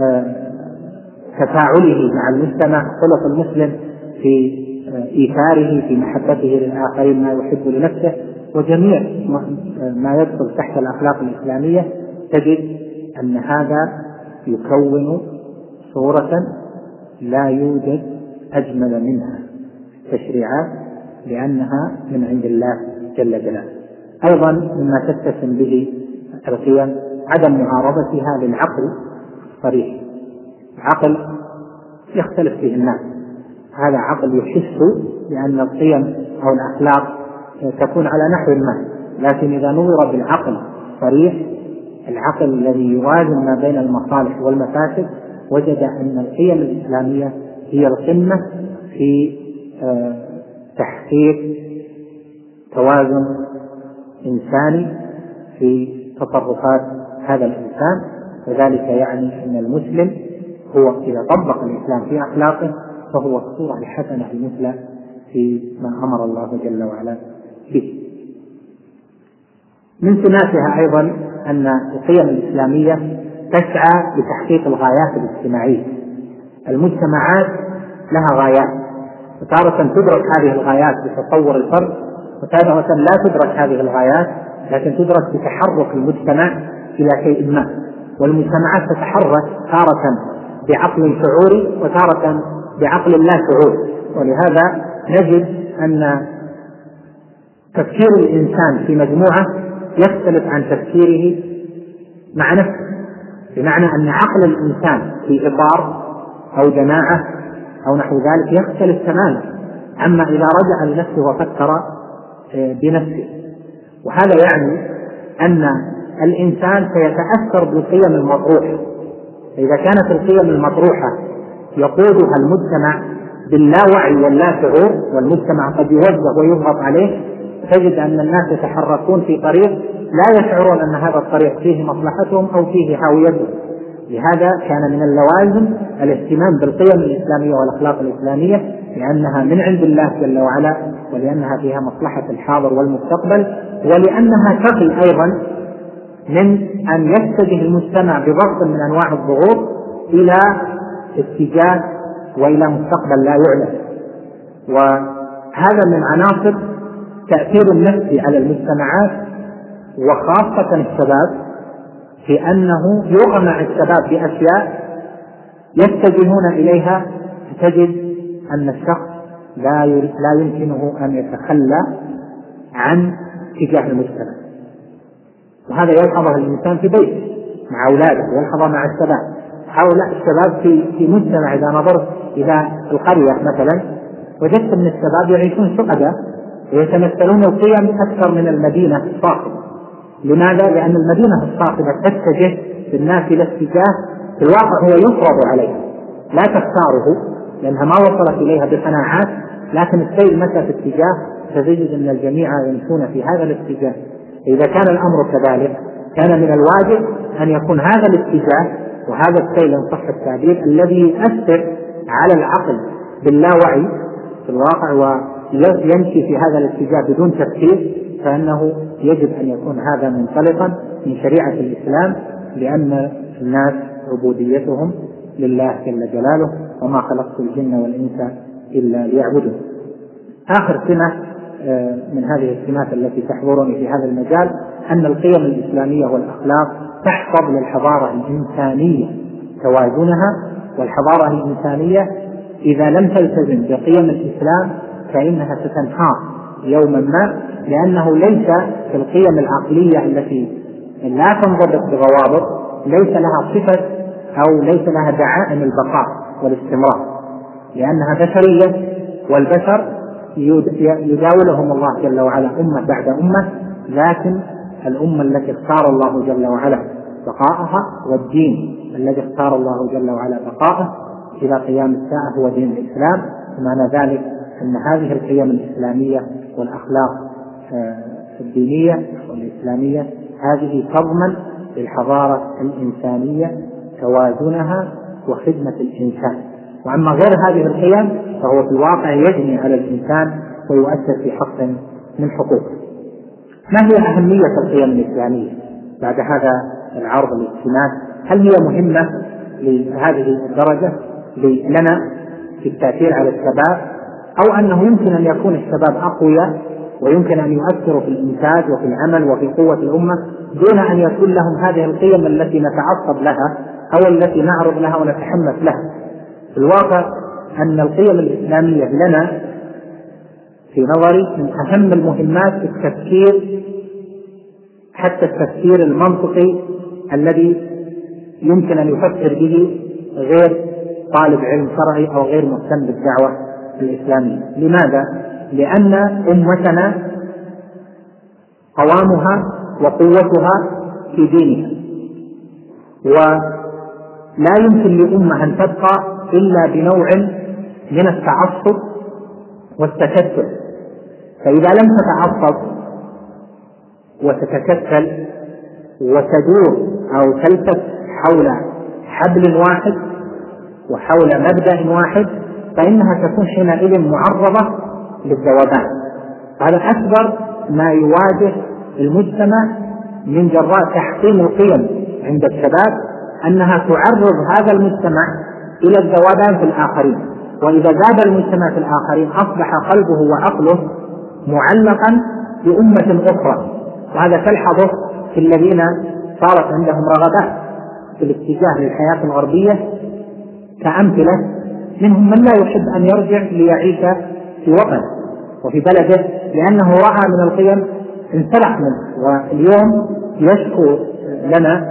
تفاعله مع المجتمع، خلق المسلم في إيثاره، في محبته للآخرين ما يحب لنفسه، وجميع ما يدخل تحت الأخلاق الإسلامية، تجد أن هذا يكون صورة لا يوجد أجمل منها تشريعات، لأنها من عند الله جل جلاله. أيضا مما تتسم به القيم عدم معارضتها للعقل الصريح. العقل يختلف فيه الناس، هذا عقل يحس بأن القيم أو الأخلاق تكون على نحو ما، لكن إذا نظر بالعقل الصريح، العقل الذي يوازن ما بين المصالح والمفاسد، وجد أن القيم الإسلامية هي القمة في تحقيق توازن إنساني في تصرفات هذا الإنسان. وذلك يعني أن المسلم هو إذا طبق الإسلام في أخلاقه فهو الصورة الحسنة المثلى في ما أمر الله جل وعلا به. من سماتها أيضا أن القيم الإسلامية تسعى لتحقيق الغايات الاجتماعية. المجتمعات لها غايات، وتارة تدرك هذه الغايات بتطور الفرد، وتارة لا تدرك هذه الغايات لكن تدرك بتحرك المجتمع إلى شيء ما. والمجتمعات تتحرك تارة بعقل شعوري وتارة بعقل لا شعوري، ولهذا نجد أن تفكير الإنسان في مجموعة يختلف عن تفكيره مع نفسه، بمعنى أن عقل الإنسان في إطار أو جماعة أو نحو ذلك يختلف تماما عما إذا رجع لنفسه وفكر بنفسه. وهذا يعني أن الإنسان سيتأثر بالقيم المطروحة. إذا كانت القيم المطروحة يقودها المجتمع باللاوعي واللا شعور، والمجتمع قد يوجه ويضغط عليه، تجد أن الناس يتحركون في طريق لا يشعرون أن هذا الطريق فيه مصلحتهم أو فيه هاويتهم. لهذا كان من اللوازم الاهتمام بالقيم الإسلامية والأخلاق الإسلامية، لأنها من عند الله جل وعلا، ولأنها فيها مصلحة الحاضر والمستقبل، ولأنها تقي أيضا من أن يتجه المجتمع بضغط من أنواع الضغوط إلى اتجاه وإلى مستقبل لا يعلم. وهذا من عناصر تأثير النفسي على المجتمعات وخاصة الشباب، في أنه يقمع الشباب بأشياء يتجهون إليها، تجد أن الشخص لا يمكنه أن يتخلى عن اتجاه المجتمع. وهذا يلحظه الإنسان في بيته مع أولاده، يلحظه مع الشباب. هؤلاء الشباب في مجتمع، إذا نظرت إلى القرية مثلا وجدت أن الشباب يعيشون سعداء ويتمثلون القيم أكثر من المدينة الصاخبة. لماذا؟ لأن المدينة الصاخبة تتجه بالناس إلى اتجاه في الواقع هو يفرض عليها، لا تختاره لأنها ما وصلت إليها بقناعات، لكن السير متى في اتجاه فتجد أن الجميع يمشون في هذا الاتجاه. إذا كان الأمر كذلك كان من الواجب أن يكون هذا الاتجاه وهذا السيل إن صح التعبير الذي يؤثر على العقل باللاوعي في الواقع ويمشي في هذا الاتجاه بدون تفكير، فإنه يجب أن يكون هذا منطلقا من شريعة الإسلام، لأن الناس عبوديتهم لله جل جلاله، وما خلقت الجن والإنس إلا ليعبدون. آخر سمة من هذه السمات التي تحضرني في هذا المجال أن القيم الإسلامية والأخلاق تحفظ للحضارة الإنسانية توازنها. والحضارة الإنسانية إذا لم تلتزم بقيم الإسلام فإنها ستنهار يوما ما، لأنه ليس في القيم العقلية التي لا تنضبط بضوابط ليس لها صفة أو ليس لها دعائم البقاء والاستمرار، لأنها بشرية، والبشر يداولهم الله جل وعلا أمة بعد أمة، لكن الأمة التي اختار الله جل وعلا بقاءها والدين الذي اختار الله جل وعلا بقاءه إلى قيام الساعة هو دين الإسلام. ومعنى ذلك أن هذه القيم الإسلامية والأخلاق الدينية والإسلامية هذه تضمن للحضارة الإنسانية توازنها وخدمة الإنسان. وأما غير هذه القيم فهو في الواقع يجني على الإنسان ويؤثر في حق من حقوقه. ما هي أهمية القيم الإسلامية بعد هذا العرض الاجتماعي؟ هل هي مهمة لهذه الدرجة لنا في التأثير على الشباب، أو أنه يمكن أن يكون الشباب أقوياء ويمكن أن يؤثروا في الإنتاج وفي العمل وفي قوة الأمة دون أن يكون لهم هذه القيم التي نتعصب لها أو التي نعرض لها ونتحمس لها؟ في الواقع أن القيم الإسلامية لنا في نظري من أهم المهمات في التفكير، حتى التفكير المنطقي الذي يمكن أن يفكر به غير طالب علم شرعي أو غير مهتم بالدعوة الإسلامية. لماذا؟ لأن أمتنا قوامها وقوتها في دينها، ولا يمكن لأمة أن تبقى إلا بنوع من التعصب والتكتل. فإذا لم تتعصب وتتكتل وتدور أو تلتف حول حبل واحد وحول مبدأ واحد فإنها تكون حينئذ معرضة للذوبان. هذا أكبر ما يواجه المجتمع من جراء تحطيم القيم عند الشباب، أنها تعرض هذا المجتمع إلى الذوبان في الآخرين. وإذا زاد المجتمع في الآخرين أصبح قلبه وعقله معلقا بأمة أخرى. وهذا تلحظه في الذين صارت عندهم رغبات في الاتجاه للحياة الغربية كأمثلة منهم من لا يحب أن يرجع ليعيش في وطن وفي بلده لأنه رأى من القيم انسلخ منه. واليوم يشكو لنا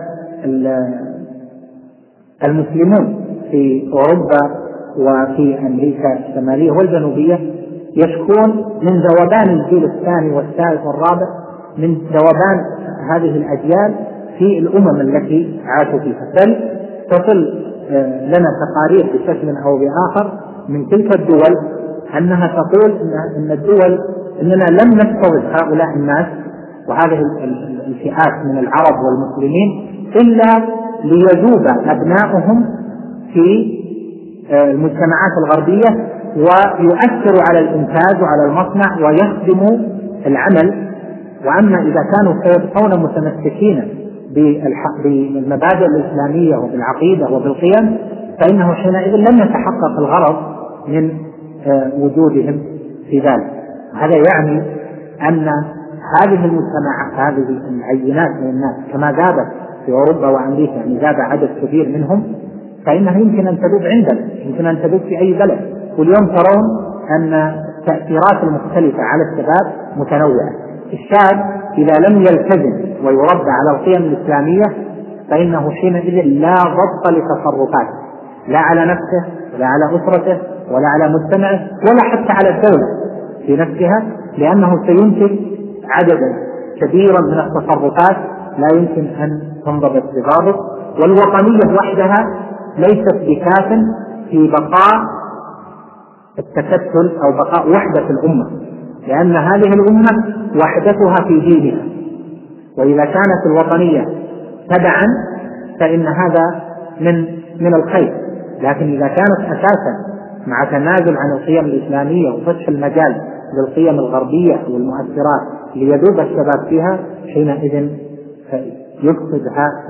المسلمون في أوروبا وفي أمريكا الشمالية والجنوبية يشكون من ذوبان الجيل الثاني والثالث والرابع، من ذوبان هذه الأجيال في الأمم التي عاشوا فيها. بل تصل لنا تقارير بشكل أو بآخر من تلك الدول أنها تقول إن الدول إننا لم نستضف هؤلاء الناس وهذه الفئات من العرب والمسلمين إلا ليذوب أبناؤهم في المجتمعات الغربية ويؤثروا على الإنتاج وعلى المصنع ويخدموا العمل. وأما إذا كانوا سيبقون متمسكين بالمبادئ الإسلامية وبالعقيدة وبالقيم فإنه حينئذ لم يتحقق الغرض من وجودهم في ذلك. هذا يعني أن هذه المجتمعات، هذه العينات من الناس كما ذابت في أوروبا وأمريكا، يعني ذاب عدد كبير منهم، فإنها يمكن أن تذوب عندنا، يمكن أن تذوب في أي بلد. واليوم ترون أن التأثيرات المختلفة على الشباب متنوعة. الشاب إذا لم يلتزم ويربى على القيم الإسلامية فإنه حينئذ لا ضبط لتصرفاته، لا على نفسه ولا على أسرته ولا على مجتمعه ولا حتى على الدولة في نفسها، لأنه سينتج عددا كبيرا من التصرفات لا يمكن أن تنضبط بضابط. والوطنية وحدها ليست بكاف في بقاء التكتل أو بقاء وحدة الأمة، لأن هذه الأمة وحدتها في دينها، وإذا كانت الوطنية تبعا فإن هذا من الخير. لكن إذا كانت أساسا مع تنازل عن القيم الإسلامية وفتح المجال للقيم الغربية والمؤثرات ليذوب الشباب فيها، حينئذ يفقد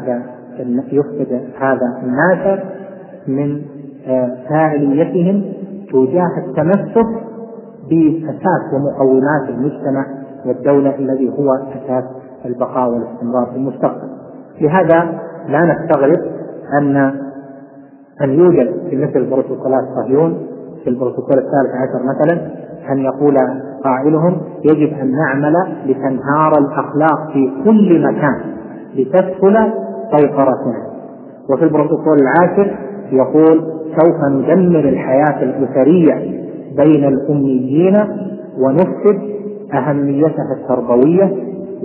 هذا الناس من فاعليتهم تجاه التمسك بأساس ومقومات المجتمع والدولة الذي هو أساس البقاء والاستمرار في المستقبل. لهذا لا نستغرب أن يوجد في مثل بروتوكولات صهيون في البروتوكول 13 مثلا أن يقول قائلهم يجب أن نعمل لتنهار الأخلاق في كل مكان لتسهل سيطرتنا. وفي البروتوكول 10 يقول سوف ندمر الحياة الأسرية بين الأميين ونفقد أهميتها التربوية.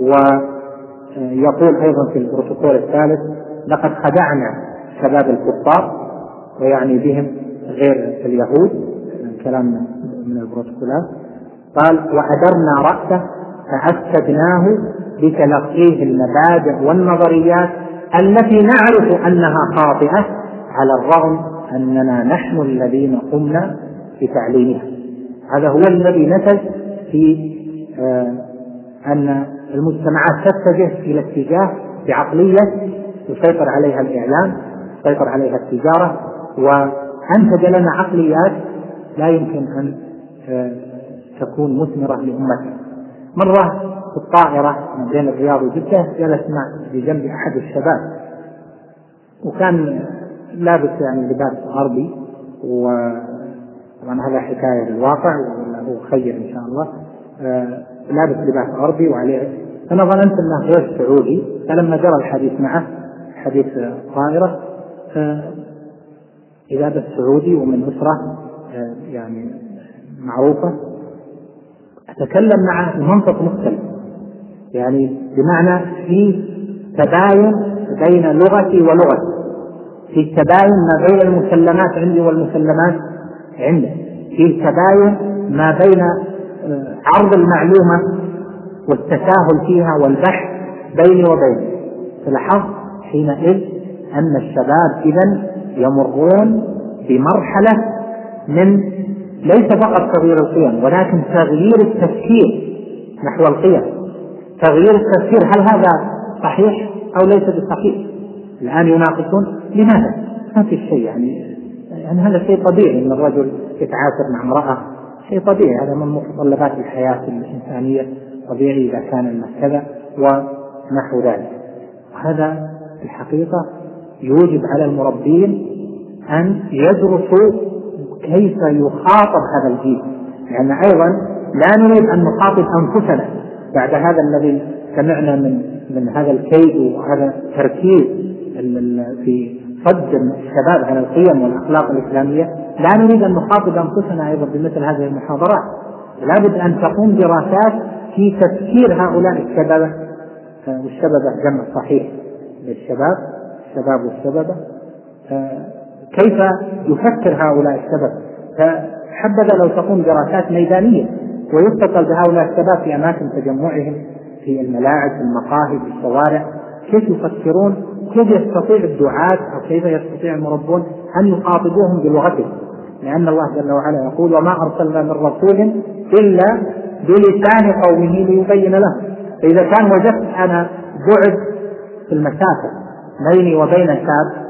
ويقول أيضا في البروتوكول 3 لقد خدعنا شباب الكفار، ويعني بهم غير اليهود، كلام من البروتوكولات. قال وأدرنا رأسه فأفسدناه بتلقيه المبادئ والنظريات التي نعرف أنها خاطئة على الرغم أننا نحن الذين قمنا بتعليمها. هذا هو الذي نتج في أن المجتمعات تتجه إلى اتجاه بعقلية يسيطر عليها الإعلام، يسيطر عليها التجارة، وأنتج لنا عقليات لا يمكن أن تكون مثمرة لأمتنا. مرة في الطائرة من بين الرياض وجدة جلس بجنب أحد الشباب، وكان لابس يعني لباس غربي، وطبعا هذا حكاية للواقع وهو خير إن شاء الله، لابس لباس غربي وعليه، أنا ظننت أنه غير سعودي. فلما جرى الحديث معه حديث الطائرة إذا بس سعودي ومن أسرة يعني معروفة، أتكلم معه بمنطق مختلف، يعني بمعنى في تباين بين لغتي ولغتي، في تباين ما بين المسلمات عندي والمسلمات عنده، في تباين ما بين عرض المعلومة والتساهل فيها والبحث بيني وبينه. فلاحظت حينئذ أن الشباب إذن يمرون بمرحلة من ليس فقط تغيير القيم ولكن تغيير التفكير نحو القيم. تغيير التفكير هل هذا صحيح أو ليس بصحيح؟ الآن يناقشون لماذا؟ ما في شيء، يعني هذا شيء طبيعي أن الرجل يتعاشر مع امرأة، شيء طبيعي، هذا من متطلبات الحياة الإنسانية، طبيعي إذا كان الناس كذا ونحو ذلك. وهذا في الحقيقة يوجب على المربين أن يدرسوا كيف يخاطب هذا الجيل، لأن أيضا لا نريد أن نخاطب أنفسنا بعد هذا الذي سمعنا من هذا الكيد وهذا التركيز في صد الشباب على القيم والأخلاق الإسلامية. لا نريد أن نخاطب أنفسنا أيضا بمثل هذه المحاضرات، لابد أن تقوم دراسات في تفكير هؤلاء الشباب، والشباب جمع صحيح للشباب، الشباب والشباب، كيف يفكر هؤلاء الشباب. فحبذا لو تقوم دراسات ميدانية ويتصل بهؤلاء الشباب في أماكن تجمعهم في الملاعب، في المقاهي، في الشوارع، كيف يفكرون، كيف يستطيع الدعاة أو كيف يستطيع المربون أن يخاطبوهم بلغتهم، لأن الله جل وعلا يقول: وما أرسلنا من رسول إلا بلسان قومه ليبين لهم. فإذا كان وجدت أنا بعد في المسافة بيني وبين شاب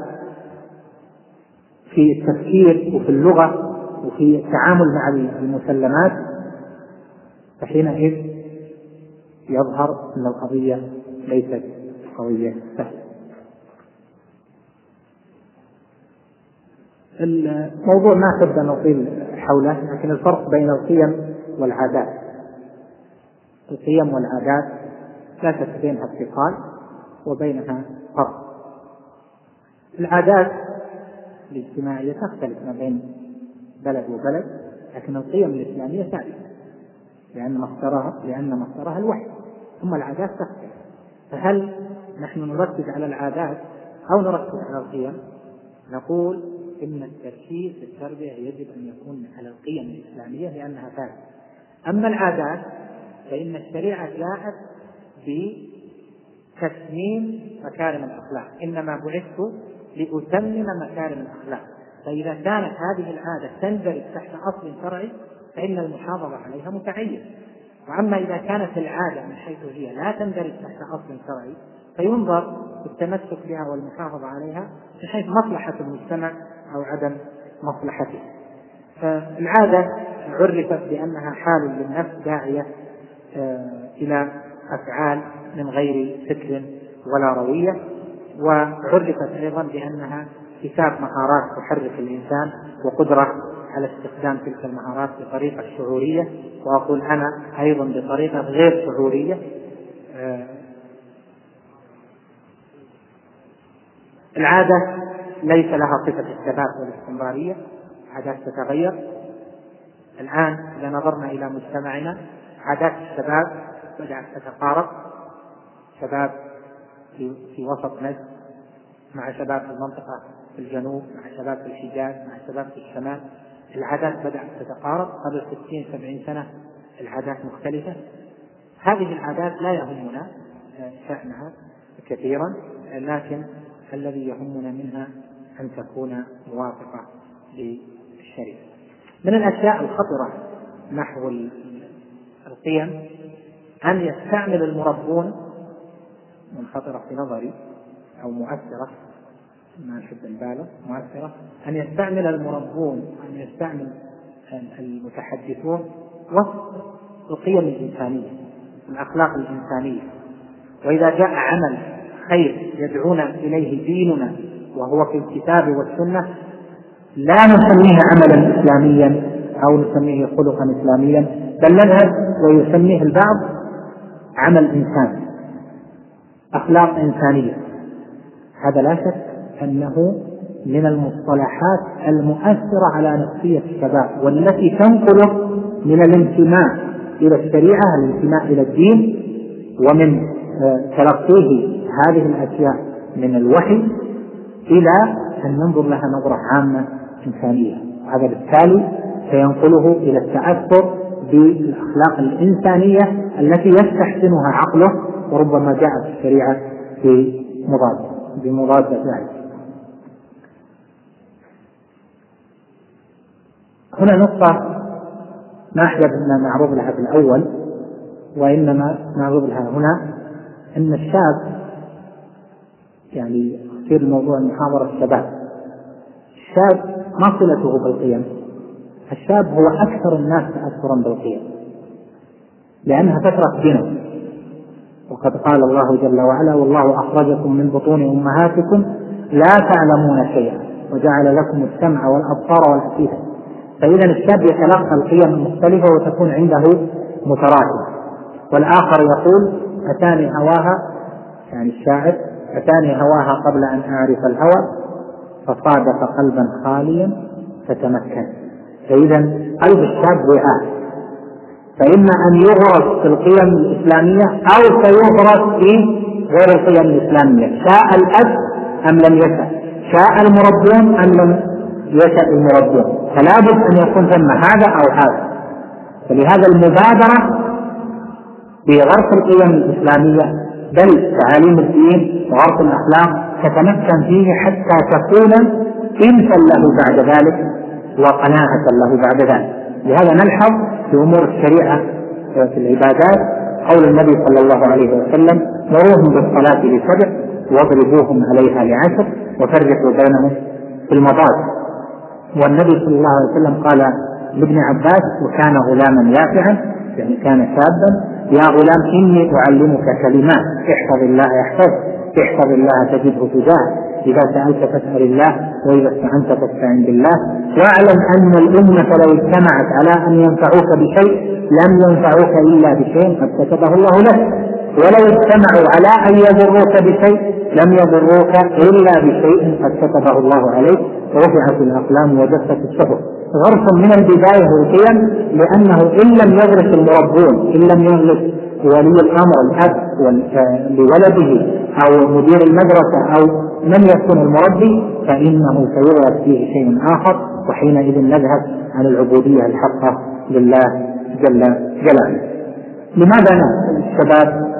في التفكير وفي اللغة وفي التعامل مع المسلمات، فحينئذ يظهر أن القضية ليست قضية سهلة. الموضوع ما أحب أن نطيل حوله، لكن الفرق بين القيم والعادات. القيم والعادات لا شك بينها اتصال وبينها فرق. العادات الاجتماعية تختلف ما بين بلد وبلد، لكن القيم الإسلامية ثابتة لأن مصدرها الوحي، ثم العادات تختلف. فهل نحن نركز على العادات أو نركز على القيم؟ نقول إن التركيز في التربية يجب أن يكون على القيم الإسلامية لأنها ثابتة. أما العادات فإن الشريعة جاءت بتسميم مكارم الأخلاق، إنما بعثت لأتمم مكارم الأخلاق. فإذا كانت هذه العادة تندرج تحت أصل شرعي فإن المحافظة عليها متعين. وأما إذا كانت العادة من حيث هي لا تندرج تحت أصل شرعي فينظر التمسك بها والمحافظة عليها من حيث مصلحة المجتمع أو عدم مصلحته. فالعادة عرفت بأنها حال للنفس داعية إلى أفعال من غير فكر ولا روية، وعرفت أيضا بأنها اكتساب مهارات تحرك الإنسان وقدرة على استخدام تلك المهارات بطريقة شعورية، وأقول أنا أيضا بطريقة غير شعورية. العادة ليس لها صفة الثبات والاستمرارية، عادات تتغير. الآن إذا نظرنا إلى مجتمعنا عادات الشباب بدأت تتقارب، شباب في وسط نجد مع شباب في المنطقة في الجنوب، مع شباب في الحجاز، مع شباب في الشمال. العادات بدأت تتقارب. قبل 60-70 سنة العادات مختلفة. هذه العادات لا يهمنا شأنها كثيرا، لكن الذي يهمنا منها أن تكون موافقة للشريعة. من الأشياء الخطرة نحو القيم أن يستعمل المربون، من خطرة في نظري أو مؤثرة، ما أحب البالغ، مؤثرة، أن يستعمل المربون، أن يستعمل المتحدثون وصف القيم الإنسانية، الأخلاق الإنسانية. وإذا جاء عمل خير يدعونا إليه ديننا وهو في الكتاب والسنة لا نسميه عملا إسلاميا أو نسميه خلقا إسلاميا، بل نذهب ويسميه البعض عمل إنساني، أخلاق إنسانية. هذا لا شك أنه من المصطلحات المؤثرة على نفسية الشباب، والتي تنقله من الانتماء إلى الشريعة، الانتماء إلى الدين، ومن تلقيه هذه الأشياء من الوحي إلى أن ننظر لها نظرة عامة إنسانية. هذا بالتالي سينقله إلى التأثر بالأخلاق الإنسانية التي يستحسنها عقله، وربما جاءت الشريعة بمضادة ذلك. هنا نقطة ما أحبب أن نعرض لها في الأول، وإنما نعرض لها هنا، أن الشاب يعني في الموضوع المحاضرة الشاب ما صلته بالقيم. الشاب هو أكثر الناس تأثرا بالقيم لأنها فترة بناء، وقد قال الله جل وعلا: والله أخرجكم من بطون أمهاتكم لا تعلمون شيئا وجعل لكم السمع والأبصار والأفئدة. فإذا الشاب يتلقى القيم المختلفة وتكون عنده متراكمة. والآخر يقول: أتاني هواها، يعني الشاعر: أتاني هواها قبل أن أعرف الهوى فصادف قلبا خاليا فتمكن. فإذا قلب الشاب وعاء، فإما أن يغرس في القيم الإسلامية أو سيغرس في غير القيم الإسلامية، شاء الأب أم لم يشاء، شاء المربون أم لم يشاء المربون، فلا بد أن يكون ثم هذا أو هذا. فلهذا المبادرة بغرس القيم الإسلامية بل تعاليم الدين وغرس الأخلاق تتمكن فيه حتى تكون إنسا له بعد ذلك وقناعة له بعد ذلك. لهذا نلحظ في أمور الشريعة في العبادات قول النبي صلى الله عليه وسلم: مروهم بالصلاة ل7 واضربوهم عليها ل10 وفرقوا بينهم في المضاجع. والنبي صلى الله عليه وسلم قال لابن عباس وكان غلاما يافعا، يعني كان شابا: يا غلام إني أعلمك كلمات احفظ الله يحفظك، احفظ الله تجده تجاهك، إذا سألت فاسأل الله وإذا استعنت فاستعن بالله، واعلم أن الأمة لو اجتمعت على أن ينفعوك بشيء لم ينفعوك إلا بشيء قد كتبه الله لك، ولو اجتمعوا على أن يضروك بشيء لم يضروك إلا بشيء قد كتبه الله عليك، ورفعت الأقلام وجفت الصحف. غرس من البداية القيم، لأنه إن لم يغرس المربون، إن لم يغرس ولي الأمر الأب لولده أو مدير المدرسة أو من يكون المربي، فإنه سيغرس فيه شيء آخر، وحينئذ نذهب عن العبودية الحقة لله جل جلاله. لماذا الشباب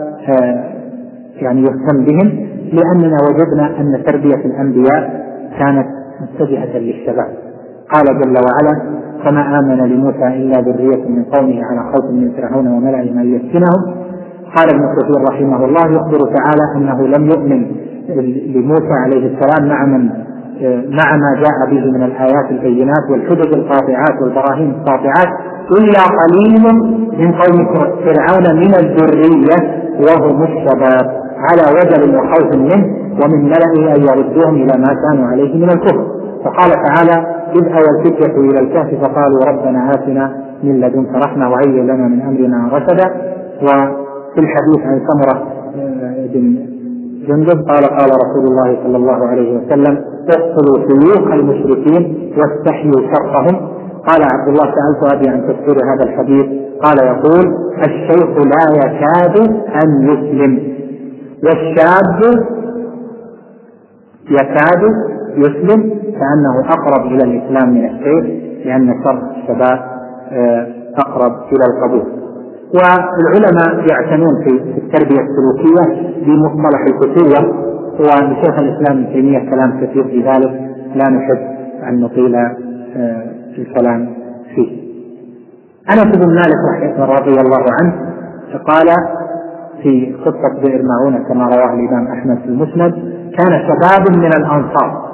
يعني يهتم بهم؟ لأننا وجدنا أن تربية الأنبياء كانت متجهة للشباب. قال جل وعلا: فما آمن لموسى إلا ذرية من قومه على خوف من فرعون وملئهم أن يفتنهم. قال ابن كثير رحمه الله: يخبر تعالى أنه لم يؤمن لموسى عليه السلام مع ما جاء به من الآيات البينات والحجج القاطعات والبراهين القاطعات إلا قليل من قوم فرعون من الذرية وهم الشباب على وجل وخوف منه ومن ملئه أن يردوهم إلى ما كانوا عليه من الكفر. فقال تعالى: إذ أوى الفتية إلى الكهف فقالوا ربنا آتنا من لدنك رحمة وهيئ لنا من أمرنا رشدا. وفي الحديث عن سمرة بن جندب قال: قال رسول الله صلى الله عليه وسلم: اقتلوا شيوخ المشركين واستحيوا شرهم. قال عبد الله: سألت أبي عن تفسير هذا الحديث، قال: يقول: الشيخ لا يكاد أن يسلم، والشاب يكاد يسلم، كأنه أقرب إلى الإسلام من الشيخ، لأن شر الشباب أقرب إلى القبول. والعلماء يعتنون في التربية السلوكية بمصطلح الفتوة، ولشيخ الإسلام ابن تيمية كلام كثير في ذلك لا نحب أن نطيل الكلام فيه. أنس بن مالك رضي الله عنه قال في قصة بئر معونة كما رواه الإمام أحمد في المسند: كان شباب من الأنصار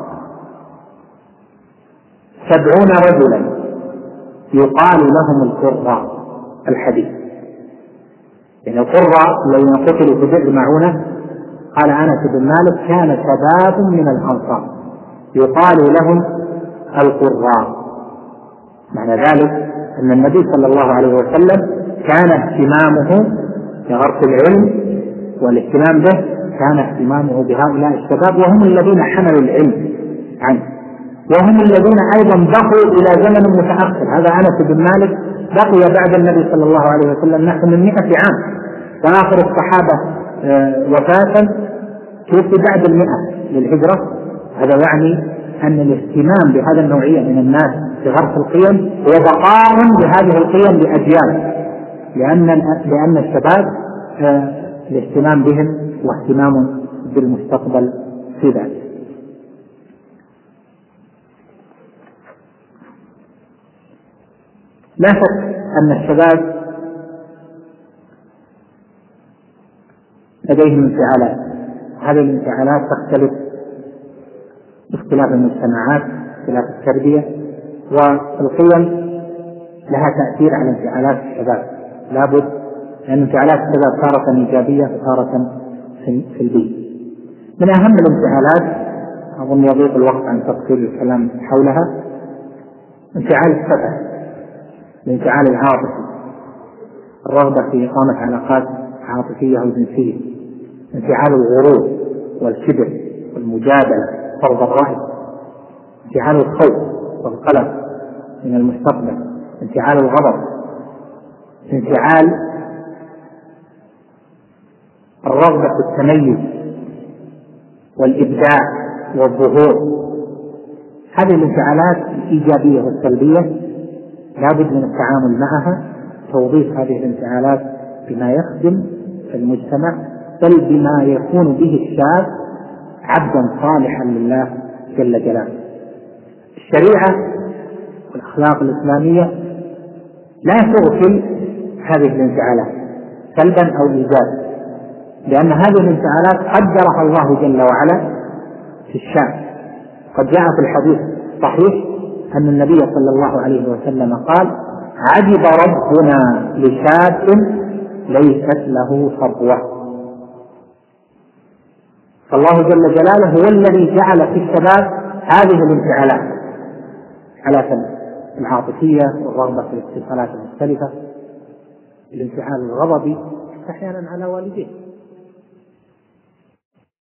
70 رجلا يقال لهم القراء. الحديث يعني القراء الذين قتلوا في بئر معونة، قال أنس بن مالك: كان شباب من الأنصار يقال لهم القراء. معنى ذلك أن النبي صلى الله عليه وسلم كان اهتمامه بغرس العلم والاهتمام به، كان اهتمامه بهؤلاء الشباب، وهم الذين حملوا العلم عنه، وهم الذين أيضا بقوا إلى زمن متأخر. هذا أنس بن مالك بقي بعد النبي صلى الله عليه وسلم نحو من 100 عام، وآخر الصحابة وفاة توفي بعد 100 للهجرة. هذا يعني أن الاهتمام بهذا النوعية من الناس بغرس القيم هو بقاء بهذه القيم لأجيال، لأن الشباب الاهتمام بهم واهتمام بالمستقبل في ذلك. لا شك أن الشباب لديهم انفعالات، هذه الانفعالات تختلف باختلاف المجتمعات، اختلاف التربية، والقيم لها تأثير على انفعالات الشباب. لابد لأن انفعالات الشباب تارة إيجابية وتارة سلبية. من أهم الانفعالات، أظن يضيق الوقت عن تفصيل الكلام حولها، انفعال الشبه، الانفعال العاطفي، الرغبة في إقامة علاقات عاطفية أو جنسية، انفعال الغرور والكبر والمجادلة فرض الرأي، انفعال الخوف والقلق من المستقبل، انفعال الغضب، انفعال الرغبة في التميز والإبداع والظهور. هذه الانفعالات الإيجابية والسلبية لا بد من التعامل معها، توظيف هذه الانفعالات بما يخدم المجتمع، بل بما يكون به الشاب عبدا صالحا لله جل جلاله. الشريعة والأخلاق الإسلامية لا تغفل هذه الانفعالات سلبا أو إيجابا، لأن هذه الانفعالات قدرها الله جل وعلا في الشاب. قد جاء في الحديث الصحيح أن النبي صلى الله عليه وسلم قال: عجب ربنا لشاب ليست له صبوة. فالله جل جلاله هو الذي جعل في الشباب هذه الانفعالات على العاطفية والرغبة في الاتصالات المختلفة، الانفعال الغضبي أحيانا على والديه،